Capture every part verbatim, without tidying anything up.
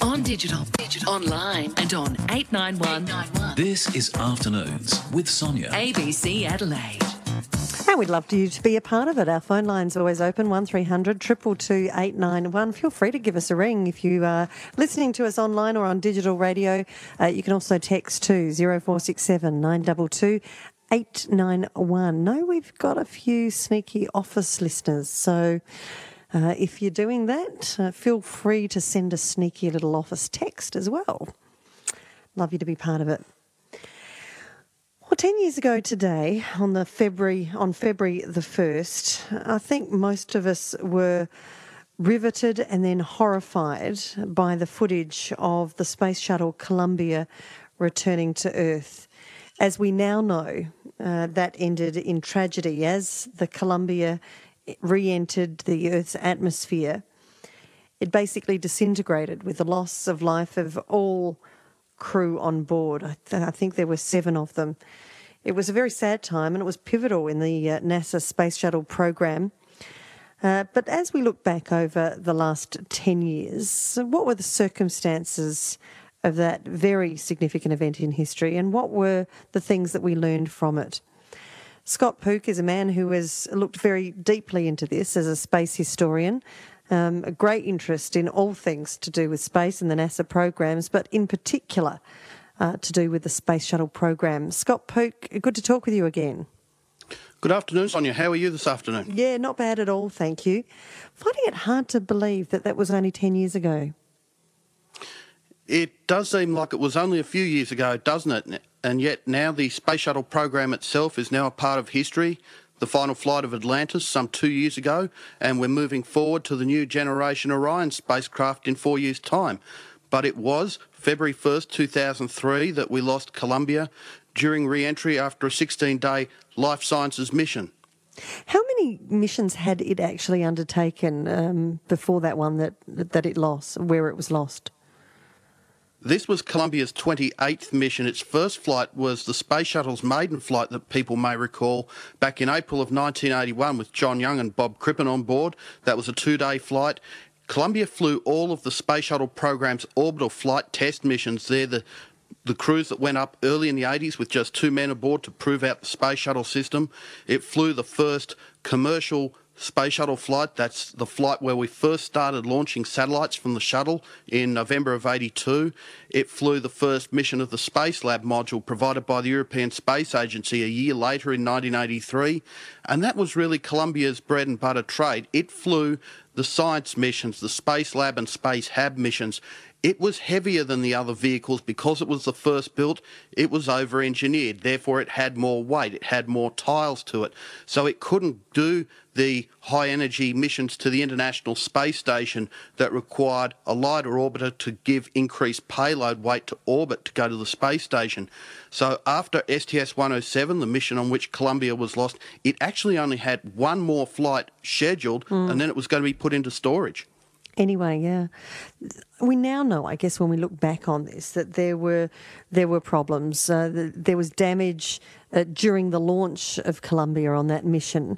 On digital, digital, online and on eight nine one. This is Afternoons with Sonia. A B C Adelaide. And we'd love you to be a part of it. Our phone line's always open, one three hundred two two two eight nine one. Feel free to give us a ring if you are listening to us online or on digital radio. Uh, you can also text to zero four six seven nine two two eight nine one. No, we've got a few sneaky office listeners, so uh, if you're doing that, uh, feel free to send a sneaky little office text as well. Love you to be part of it. Well, ten years ago today, on the February on February the first, I think most of us were riveted and then horrified by the footage of the Space Shuttle Columbia returning to Earth. As we now know, uh, that ended in tragedy as the Columbia re-entered the Earth's atmosphere. It basically disintegrated with the loss of life of all crew on board. I, th- I think there were seven of them. It was a very sad time and it was pivotal in the uh, NASA Space Shuttle program. Uh, but as we look back over the last ten years, what were the circumstances of that very significant event in history and what were the things that we learned from it? Scott Pook is a man who has looked very deeply into this as a space historian. Um, a great interest in all things to do with space and the NASA programs, but in particular uh, to do with the Space Shuttle program. Scott Pook, good to talk with you again. Good afternoon, Sonia. How are you this afternoon? Yeah, not bad at all, thank you. Finding it hard to believe that that was only ten years ago. It does seem like it was only a few years ago, doesn't it? And yet now the Space Shuttle program itself is now a part of history. The final flight of Atlantis some two years ago, and we're moving forward to the new generation Orion spacecraft in four years' time. But it was February first, two thousand three that we lost Columbia during re-entry after a sixteen-day life sciences mission. How many missions had it actually undertaken um, before that one that that it lost, where it was lost? This was Columbia's twenty-eighth mission. Its first flight was the Space Shuttle's maiden flight that people may recall back in April of nineteen eighty-one with John Young and Bob Crippen on board. That was a two-day flight. Columbia flew all of the Space Shuttle program's orbital flight test missions. They're the, the crews that went up early in the eighties with just two men aboard to prove out the Space Shuttle system. It flew the first commercial Space Shuttle flight. That's the flight where we first started launching satellites from the shuttle in November of eighty-two. It flew the first mission of the Space Lab module provided by the European Space Agency a year later in nineteen eighty-three. And that was really Columbia's bread and butter trade. It flew the science missions, the Space Lab and Space Hab missions. It was heavier than the other vehicles because it was the first built. It was over-engineered. Therefore, it had more weight. It had more tiles to it. So it couldn't do the high-energy missions to the International Space Station that required a lighter orbiter to give increased payload weight to orbit to go to the space station. So after S T S one oh seven, the mission on which Columbia was lost, it actually only had one more flight scheduled, mm. and then it was going to be put into storage. Anyway, yeah. We now know, I guess, when we look back on this, that there were there were problems. Uh, the, there was damage uh, during the launch of Columbia on that mission.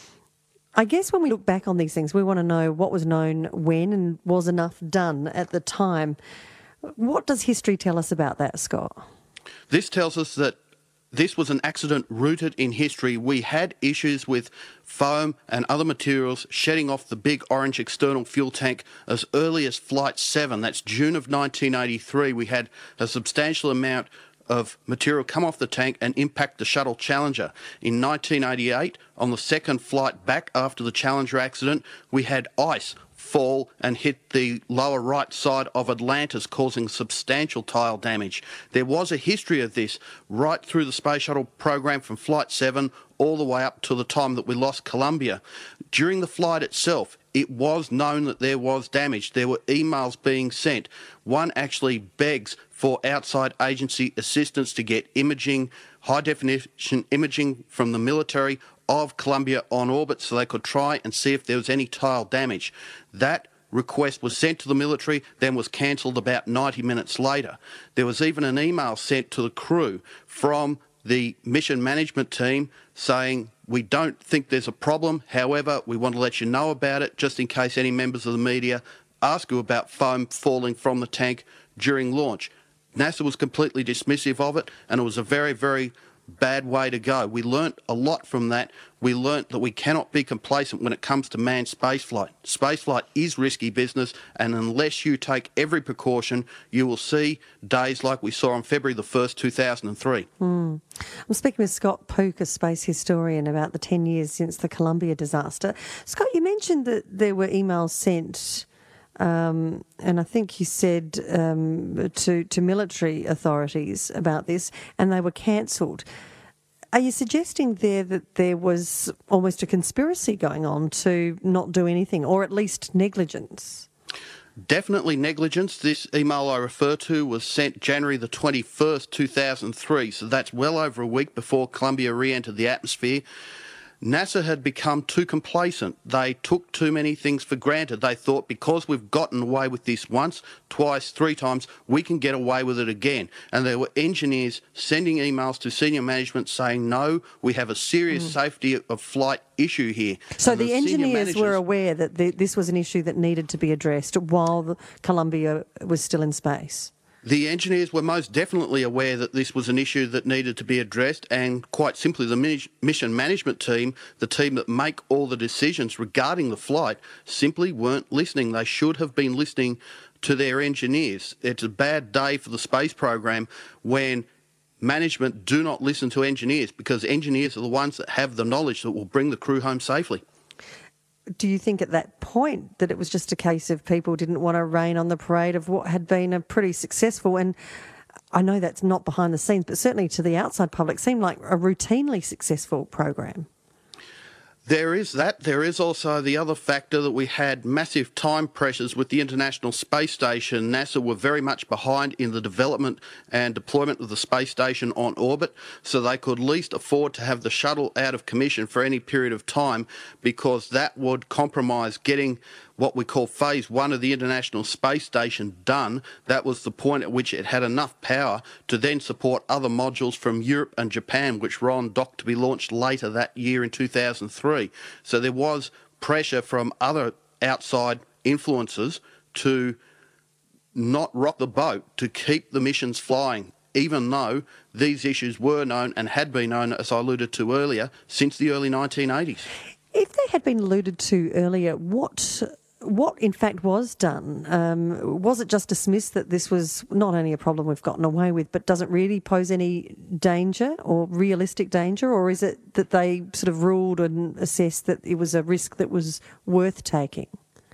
I guess when we look back on these things, we want to know what was known when and was enough done at the time. What does history tell us about that, Scott? This tells us that this was an accident rooted in history. We had issues with foam and other materials shedding off the big orange external fuel tank as early as Flight seven. That's June of nineteen eighty-three. We had a substantial amount of material come off the tank and impact the shuttle Challenger. In nineteen eighty-eight, on the second flight back after the Challenger accident, we had ice fall and hit the lower right side of Atlantis, causing substantial tile damage. There was a history of this right through the Space Shuttle program from Flight seven all the way up to the time that we lost Columbia. During the flight itself, it was known that there was damage. There were emails being sent. One actually begs for outside agency assistance to get imaging, high-definition imaging from the military of Columbia on orbit so they could try and see if there was any tile damage. That request was sent to the military, then was cancelled about ninety minutes later. There was even an email sent to the crew from the mission management team saying, we don't think there's a problem, however, we want to let you know about it just in case any members of the media ask you about foam falling from the tank during launch. NASA was completely dismissive of it, and it was a very, very bad way to go. We learnt a lot from that. We learnt that we cannot be complacent when it comes to manned spaceflight. Spaceflight is risky business, and unless you take every precaution, you will see days like we saw on February the first, two thousand three. Mm. I'm speaking with Scott Pook, a space historian, about the ten years since the Columbia disaster. Scott, you mentioned that there were emails sent Um, and I think you said um, to, to military authorities about this, and they were cancelled. Are you suggesting there that there was almost a conspiracy going on to not do anything, or at least negligence? Definitely negligence. This email I refer to was sent January the twenty-first, two thousand three, so that's well over a week before Columbia re-entered the atmosphere. NASA had become too complacent. They took too many things for granted. They thought because we've gotten away with this once, twice, three times, we can get away with it again. And there were engineers sending emails to senior management saying, no, we have a serious mm. safety of flight issue here. So and the, the engineers were aware that the, this was an issue that needed to be addressed while the Columbia was still in space? The engineers were most definitely aware that this was an issue that needed to be addressed, and quite simply the mission management team, the team that make all the decisions regarding the flight, simply weren't listening. They should have been listening to their engineers. It's a bad day for the space program when management do not listen to engineers, because engineers are the ones that have the knowledge that will bring the crew home safely. Do you think at that point that it was just a case of people didn't want to rain on the parade of what had been a pretty successful, and I know that's not behind the scenes, but certainly to the outside public, seemed like a routinely successful program? There is that. There is also the other factor that we had massive time pressures with the International Space Station. NASA were very much behind in the development and deployment of the space station on orbit, so they could least afford to have the shuttle out of commission for any period of time, because that would compromise getting what we call phase one of the International Space Station done. That was the point at which it had enough power to then support other modules from Europe and Japan, which were on dock to be launched later that year in two thousand three. So there was pressure from other outside influences to not rock the boat, to keep the missions flying, even though these issues were known and had been known, as I alluded to earlier, since the early nineteen eighties. If they had been alluded to earlier, what... What, in fact, was done? Um, was it just dismissed that this was not only a problem we've gotten away with, but doesn't really pose any danger or realistic danger? Or is it that they sort of ruled and assessed that it was a risk that was worth taking?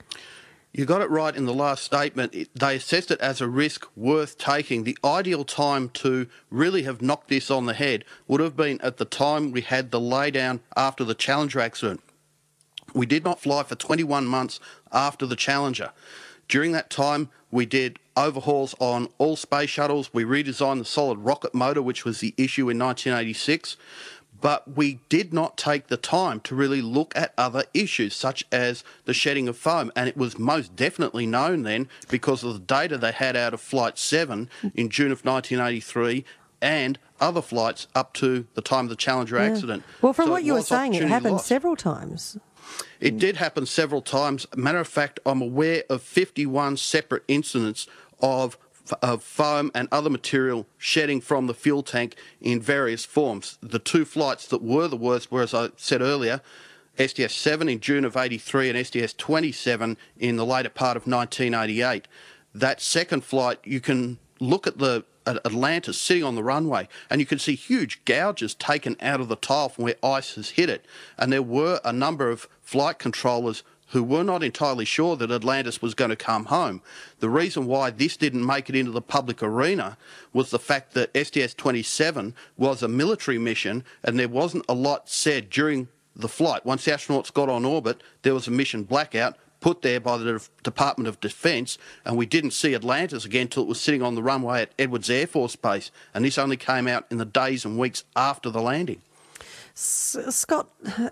You got it right in the last statement. It, they assessed it as a risk worth taking. The ideal time to really have knocked this on the head would have been at the time we had the laydown after the Challenger accident. We did not fly for twenty-one months after the Challenger. During that time, we did overhauls on all space shuttles. We redesigned the solid rocket motor, which was the issue in nineteen eighty-six. But we did not take the time to really look at other issues, such as the shedding of foam. And it was most definitely known then because of the data they had out of Flight seven in June of nineteen eighty-three and other flights up to the time of the Challenger yeah. accident. Well, from so what you were saying, it happened lost. several times. It did happen several times. Matter of fact, I'm aware of fifty-one separate incidents of, of foam and other material shedding from the fuel tank in various forms. The two flights that were the worst were, as I said earlier, S D S seven in June of eighty-three and S D S twenty-seven in the later part of nineteen eighty-eight. That second flight, you can look at the at Atlantis sitting on the runway, and you can see huge gouges taken out of the tile from where ice has hit it. And there were a number of flight controllers who were not entirely sure that Atlantis was going to come home. The reason why this didn't make it into the public arena was the fact that S D S twenty-seven was a military mission, and there wasn't a lot said during the flight. Once the astronauts got on orbit, there was a mission blackout put there by the Department of Defence, and we didn't see Atlantis again until it was sitting on the runway at Edwards Air Force Base, and this only came out in the days and weeks after the landing. S- Scott,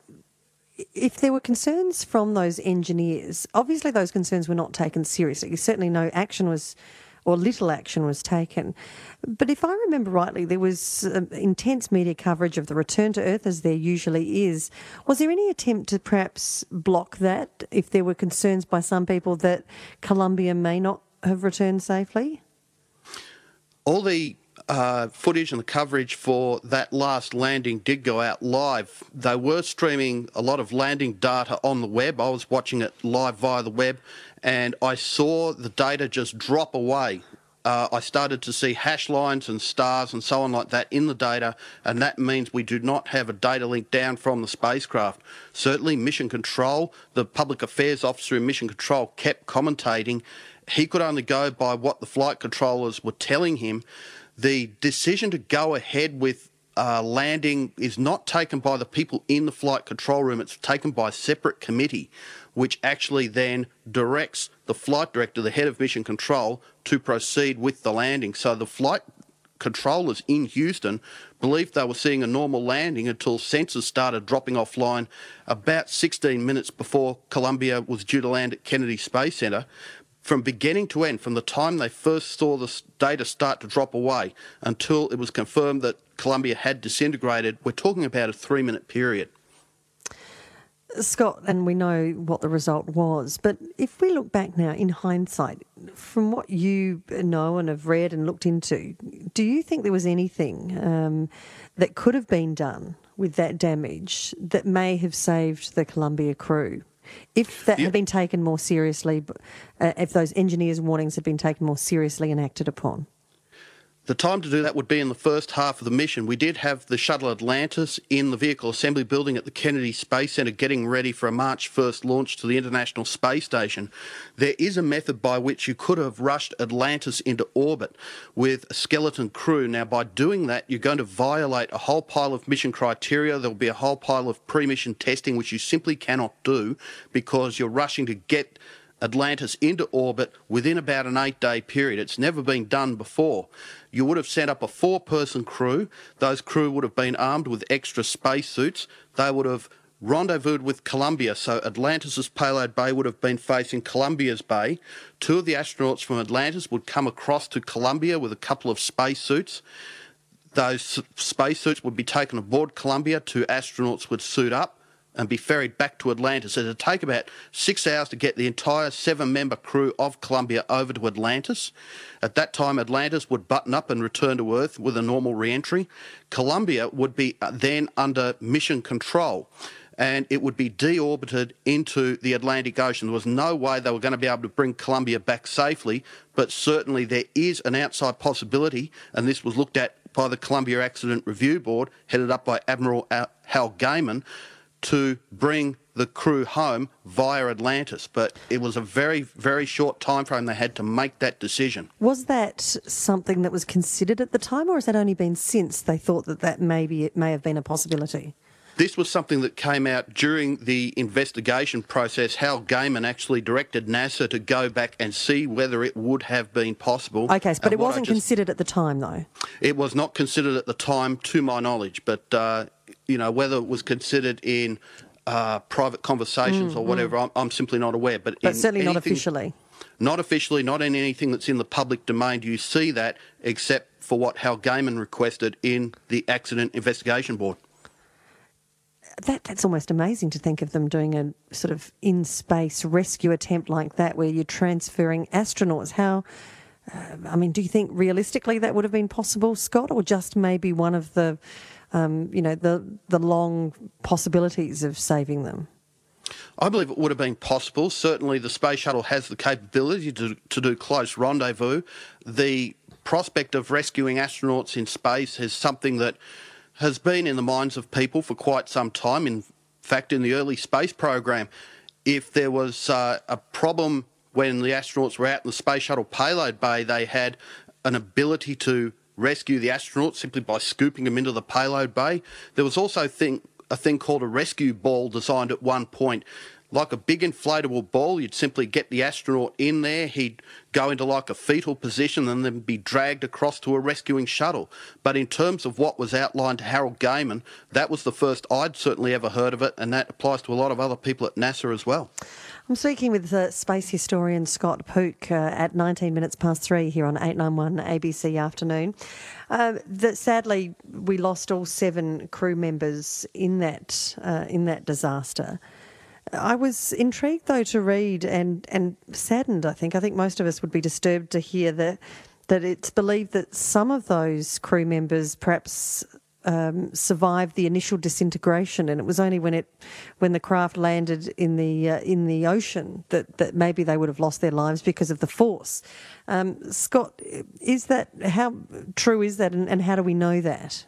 if there were concerns from those engineers, obviously those concerns were not taken seriously. Certainly no action was or little action was taken. But if I remember rightly, there was uh, intense media coverage of the return to Earth, as there usually is. Was there any attempt to perhaps block that if there were concerns by some people that Columbia may not have returned safely? All the uh, footage and the coverage for that last landing did go out live. They were streaming a lot of landing data on the web. I was watching it live via the web, and I saw the data just drop away. Uh, I started to see hash lines and stars and so on like that in the data, and that means we do not have a data link down from the spacecraft. Certainly Mission Control, the public affairs officer in Mission Control, kept commentating. He could only go by what the flight controllers were telling him. The decision to go ahead with uh, landing is not taken by the people in the flight control room. It's taken by a separate committee, which actually then directs the flight director, the head of Mission Control, to proceed with the landing. So the flight controllers in Houston believed they were seeing a normal landing until sensors started dropping offline about sixteen minutes before Columbia was due to land at Kennedy Space Center. From beginning to end, from the time they first saw the data start to drop away until it was confirmed that Columbia had disintegrated, we're talking about a three-minute period. Scott, and we know what the result was, but if we look back now in hindsight, from what you know and have read and looked into, do you think there was anything um, that could have been done with that damage that may have saved the Columbia crew? If that yeah. had been taken more seriously, uh, if those engineers' warnings had been taken more seriously and acted upon? The time to do that would be in the first half of the mission. We did have the shuttle Atlantis in the vehicle assembly building at the Kennedy Space Center getting ready for a March first launch to the International Space Station. There is a method by which you could have rushed Atlantis into orbit with a skeleton crew. Now, by doing that, you're going to violate a whole pile of mission criteria. There'll be a whole pile of pre-mission testing, which you simply cannot do because you're rushing to get Atlantis into orbit within about an eight-day period. It's never been done before. You would have sent up a four-person crew. Those crew would have been armed with extra spacesuits. They would have rendezvoused with Columbia, so Atlantis's payload bay would have been facing Columbia's bay. Two of the astronauts from Atlantis would come across to Columbia with a couple of spacesuits. Those spacesuits would be taken aboard Columbia. Two astronauts would suit up and be ferried back to Atlantis. It would take about six hours to get the entire seven-member crew of Columbia over to Atlantis. At that time, Atlantis would button up and return to Earth with a normal re-entry. Columbia would be then under mission control, and it would be deorbited into the Atlantic Ocean. There was no way they were going to be able to bring Columbia back safely, but certainly there is an outside possibility, and this was looked at by the Columbia Accident Review Board, headed up by Admiral Hal Gaiman, to bring the crew home via Atlantis. But it was a very, very short time frame they had to make that decision. Was that something that was considered at the time, or has that only been since they thought that that maybe it may have been a possibility? This was something that came out during the investigation process. Hal Gaiman actually directed NASA to go back and see whether it would have been possible. Okay, but and it wasn't just, considered at the time, though? It was not considered at the time, to my knowledge, but, uh, you know, whether it was considered in uh, private conversations mm, or whatever, mm. I'm, I'm simply not aware. But, but in certainly anything, not officially? Not officially, not in anything that's in the public domain do you see that, except for what Hal Gaiman requested in the Accident Investigation Board. That, that's almost amazing to think of them doing a sort of in-space rescue attempt like that where you're transferring astronauts. How, uh, I mean, do you think realistically that would have been possible, Scott, or just maybe one of the, um, you know, the, the long possibilities of saving them? I believe it would have been possible. Certainly the Space Shuttle has the capability to, to do close rendezvous. The prospect of rescuing astronauts in space is something that has been in the minds of people for quite some time. In fact, in the early space program, if there was uh, a problem when the astronauts were out in the Space Shuttle payload bay, they had an ability to rescue the astronauts simply by scooping them into the payload bay. There was also thing, a thing called a rescue ball designed at one point. Like a big inflatable ball, you'd simply get the astronaut in there, he'd go into like a fetal position and then be dragged across to a rescuing shuttle. But in terms of what was outlined to Harold Gaiman, that was the first I'd certainly ever heard of it, and that applies to a lot of other people at NASA as well. I'm speaking with uh, space historian Scott Pook uh, at nineteen minutes past three here on eight ninety-one A B C Afternoon. Uh, that sadly, we lost all seven crew members in that uh, in that disaster. I was intrigued, though, to read and, and saddened, I think. I think most of us would be disturbed to hear that, that it's believed that some of those crew members perhaps um, survived the initial disintegration, and it was only when it when the craft landed in the uh, in the ocean that, that maybe they would have lost their lives because of the force. Um, Scott, is that how true is that, and, and how do we know that?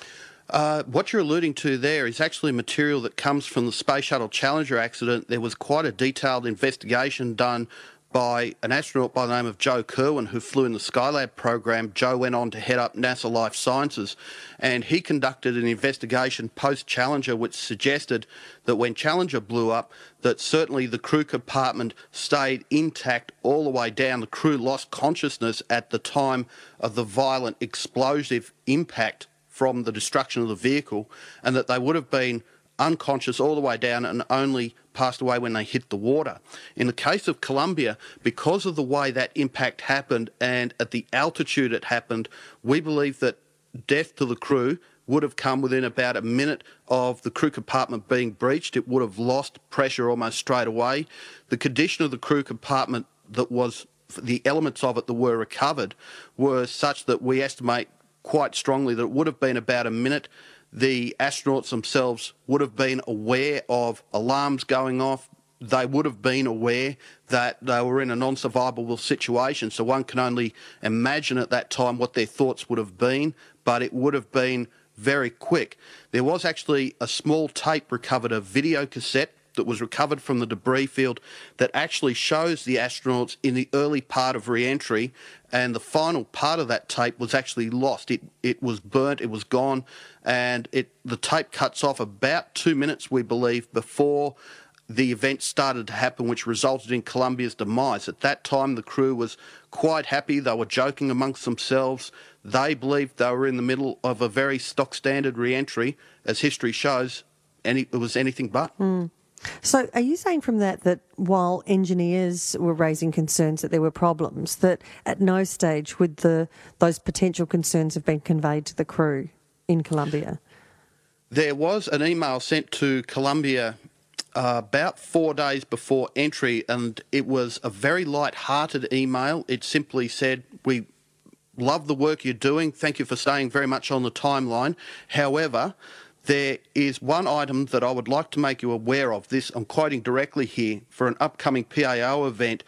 Uh, what you're alluding to there is actually material that comes from the Space Shuttle Challenger accident. There was quite a detailed investigation done by an astronaut by the name of Joe Kerwin, who flew in the Skylab program. Joe went on to head up NASA Life Sciences, and he conducted an investigation post-Challenger which suggested that when Challenger blew up, that certainly the crew compartment stayed intact all the way down. The crew lost consciousness at the time of the violent explosive impact from the destruction of the vehicle, and that they would have been unconscious all the way down and only passed away when they hit the water. In the case of Columbia, because of the way that impact happened and at the altitude it happened, we believe that death to the crew would have come within about a minute of the crew compartment being breached. It would have lost pressure almost straight away. The condition of the crew compartment, that was the elements of it that were recovered, were such that we estimate quite strongly that it would have been about a minute. The astronauts themselves would have been aware of alarms going off. They would have been aware that they were in a non-survivable situation. So one can only imagine at that time what their thoughts would have been, but it would have been very quick. There was actually a small tape recovered, a video cassette that was recovered from the debris field that actually shows the astronauts in the early part of re-entry, and the final part of that tape was actually lost. It it was burnt, it was gone, and it the tape cuts off about two minutes, we believe, before the event started to happen, which resulted in Columbia's demise. At that time, the crew was quite happy. They were joking amongst themselves. They believed they were in the middle of a very stock standard re-entry. As history shows, any, it was anything but. Mm. So are you saying from that that while engineers were raising concerns that there were problems, that at no stage would the those potential concerns have been conveyed to the crew in Columbia? There was an email sent to Columbia uh, about four days before entry, and it was a very light-hearted email. It simply said, "We love the work you're doing. Thank you for staying very much on the timeline. However, there is one item that I would like to make you aware of." This, I'm quoting directly here, for an upcoming P A O event,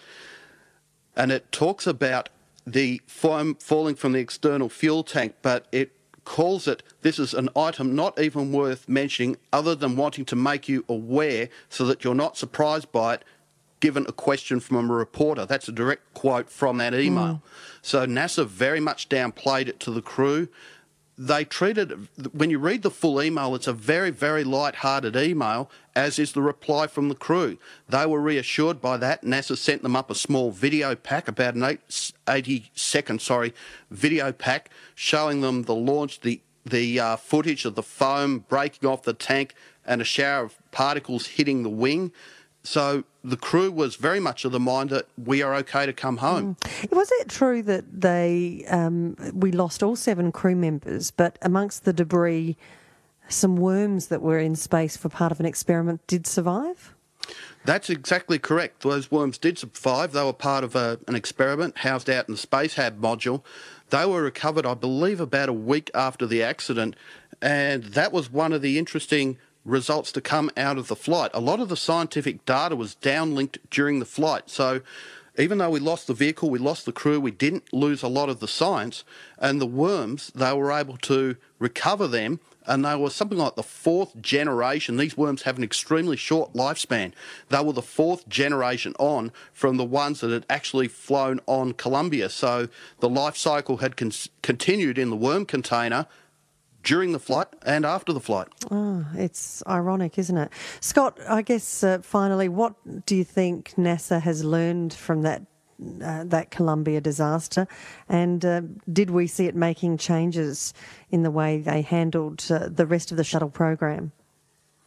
and it talks about the foam falling from the external fuel tank, but it calls it, this is an item not even worth mentioning other than wanting to make you aware so that you're not surprised by it given a question from a reporter. That's a direct quote from that email. Mm. So NASA very much downplayed it to the crew. They treated, when you read the full email, it's a very, very light-hearted email, as is the reply from the crew. They were reassured by that. NASA sent them up a small video pack, about an eighty second, sorry, video pack, showing them the launch, the, the uh, footage of the foam breaking off the tank and a shower of particles hitting the wing. So the crew was very much of the mind that we are okay to come home. Mm. Was it true that they um, we lost all seven crew members, but amongst the debris, some worms that were in space for part of an experiment did survive? That's exactly correct. Those worms did survive. They were part of a, an experiment housed out in the Spacehab module. They were recovered, I believe, about a week after the accident, and that was one of the interesting results to come out of the flight. A lot of the scientific data was downlinked during the flight. So even though we lost the vehicle, we lost the crew, we didn't lose a lot of the science. And the worms, they were able to recover them, and they were something like the fourth generation. These worms have an extremely short lifespan. They were the fourth generation on from the ones that had actually flown on Columbia. So the life cycle had con- continued in the worm container during the flight and after the flight. Oh, it's ironic, isn't it? Scott, I guess uh, finally, what do you think NASA has learned from that uh, that Columbia disaster, and uh, did we see it making changes in the way they handled uh, the rest of the shuttle program?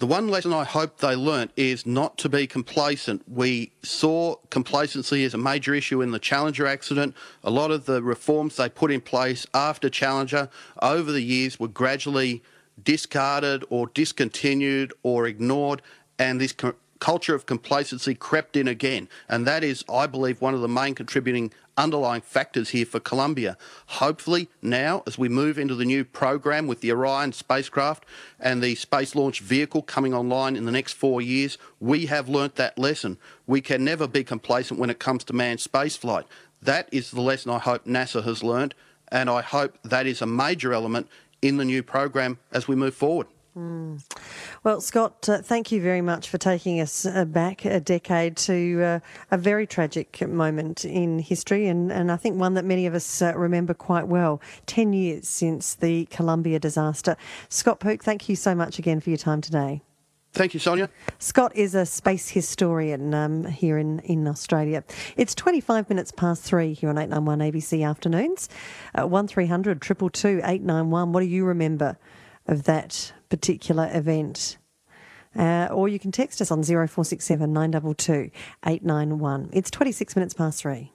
The one lesson I hope they learnt is not to be complacent. We saw complacency as a major issue in the Challenger accident. A lot of the reforms they put in place after Challenger over the years were gradually discarded or discontinued or ignored, and this co- culture of complacency crept in again. And that is, I believe, one of the main contributing underlying factors here for Columbia. Hopefully now, as we move into the new program with the Orion spacecraft and the Space Launch Vehicle coming online in the next four years, we have learnt that lesson. We can never be complacent when it comes to manned spaceflight. That is the lesson I hope NASA has learnt, and I hope that is a major element in the new program as we move forward. Mm. Well, Scott, uh, thank you very much for taking us uh, back a decade to uh, a very tragic moment in history, and, and I think one that many of us uh, remember quite well, ten years since the Columbia disaster. Scott Pook, thank you so much again for your time today. Thank you, Sonia. Scott is a space historian um, here in, in Australia. It's twenty-five minutes past three here on eight ninety-one A B C Afternoons. Uh, one three hundred two two two eight nine one. What do you remember of that particular event? Uh, or you can text us on zero four six seven nine two two eight nine one. It's twenty-six minutes past three.